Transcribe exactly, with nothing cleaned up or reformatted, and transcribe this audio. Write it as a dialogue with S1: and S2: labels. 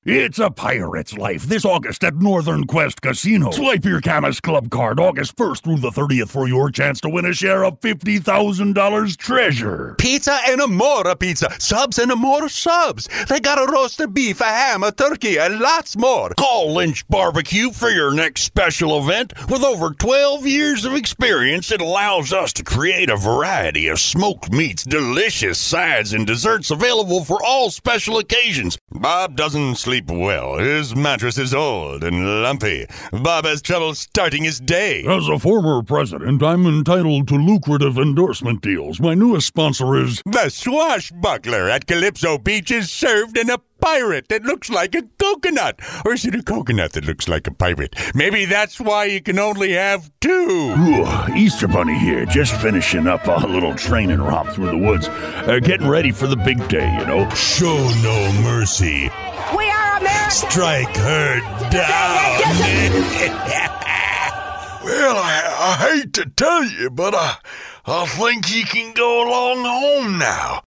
S1: It's a pirate's life this August at Northern Quest Casino. Swipe your Camas Club card August first through the thirtieth for your chance to win a share of fifty thousand dollars treasure.
S2: Pizza and Amora pizza. Subs and Amora subs. They got a roasted beef, a ham, a turkey, and lots more.
S3: Call Lynch Barbecue for your next special event. With over twelve years of experience, it allows us to create a variety of smoked meats, delicious sides, and desserts available for all special occasions.
S2: Bob doesn't sleep well. His mattress is old and lumpy. Bob has trouble starting his day.
S1: As a former president, I'm entitled to lucrative endorsement deals. My newest sponsor is...
S2: The Swashbuckler at Calypso Beach is served in a pirate that looks like a coconut. Or is it a coconut that looks like a pirate? Maybe that's why you can only have two.
S1: Ooh, Easter Bunny here, just finishing up a little training romp through the woods. Uh, getting ready for the big day, you know.
S2: Show no mercy.
S4: We are America.
S2: Strike her down.
S5: Well, I, I hate to tell you, but I, I think you can go along home now.